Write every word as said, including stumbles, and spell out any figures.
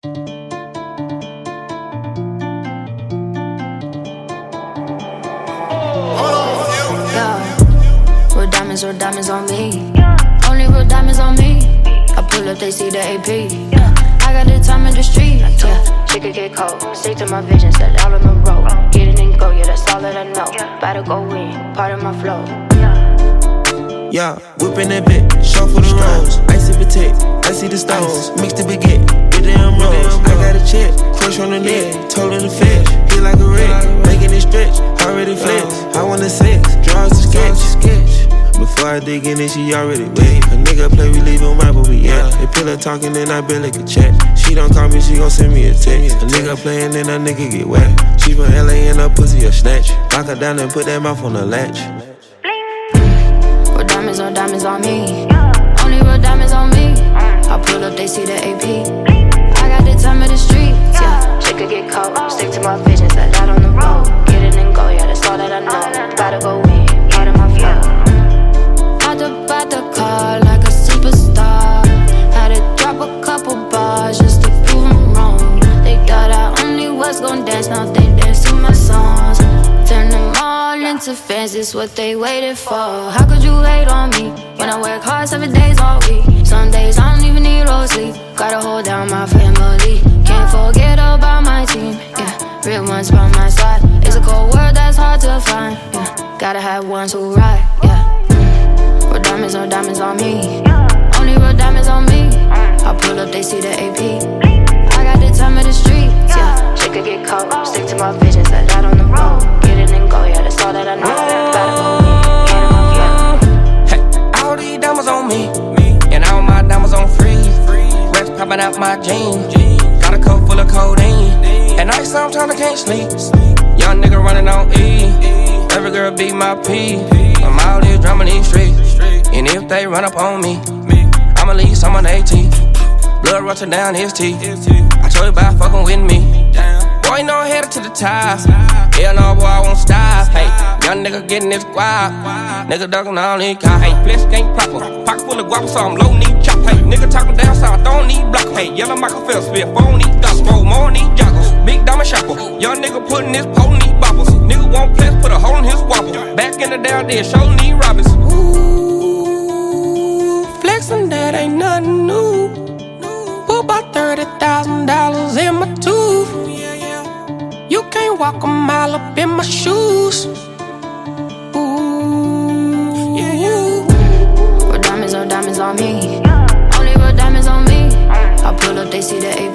Real diamonds, real diamonds on me. Only real diamonds on me. I pull up, they see the A P. Yeah. I got the time in the street. Yeah. She could get cold. Stick to my vision, set out on the road. Get it and go, yeah, that's all that I know. About to go in, part of my flow. Yeah, whipping that bit, show for the rolls. Icy protect, I see the stones. Mix the baguette with them rolls. I got a check, crush on the neck, told her to fetch. Hit like a wreck, making it stretch, already flex. I want the sex, draws the sketch. Before I dig in it, she already wet. A nigga play, we leave him right where we at. They pillow talking, then I barely could chat. She don't call me, she gon' send me a text. A nigga playing, then a nigga get wet. She from L A and her pussy a snatch. Lock her down and put that mouth on the latch. Real diamonds, real diamonds on me. Only real diamonds on me. I pull up, they see the A P. I got the time of the streets, yeah. She could get cold, stick to my vision, set out on the road. Get it and go, yeah, that's all that I know. Gotta go in, part of my flow. Out about the car like a superstar. Had to drop a couple bars just to prove them wrong. They thought I only was gon' dance, now they dance to my songs. Turn them all into fans, it's what they waited for. How could you hate on me when I work hard seven days all week? Some days I don't even need no sleep. Gotta hold down my family. Can't forget about my team, yeah. Real ones by my side. It's a cold world that's hard to find, yeah. Gotta have ones who ride, yeah. Real diamonds, no diamonds on me. Only real diamonds on me. I pull up, they see the A P. I got the time of the streets, yeah. She could get cold, stick to my vision, set out on the road. Get it and go, yeah, that's all that I know. Gotta go in, get in my flow. Hey, all these diamonds on me, and all my diamonds on freeze. Rats popping out my jeans. Got a cup full of codeine. At night sometimes I can't sleep. Young nigga running on E. Every girl be my P. I'm out here drumming these streets. And if they run up on me, I'ma leave some on AT. Blood rushing down his teeth. I told you about fucking with me. Boy, you know I'm headed to the top. Hell no, boy, I won't stop. Hey, young nigga getting this guap. Nigga ducking all these cops. Hey, flesh ain't proper. Pocket full of guap, so I'm low need chop. Hey, nigga talking down, so I don't need block. Hey, yellow Michael Phelps, spit phone these dots. Roll more on these joggers. Big diamond shopper. Young nigga putting this pole in these boppers. Nigga want flesh, put a hole in his whopper. Back in the down there, showing these robbers. Ooh, flexing that ain't nothing new. Put about thirty thousand dollars in my tooth. You can't walk a mile up in my shoes. Ooh, yeah, you. Real diamonds, no diamonds on me. Only real diamonds on me. I pull up, they see the A P.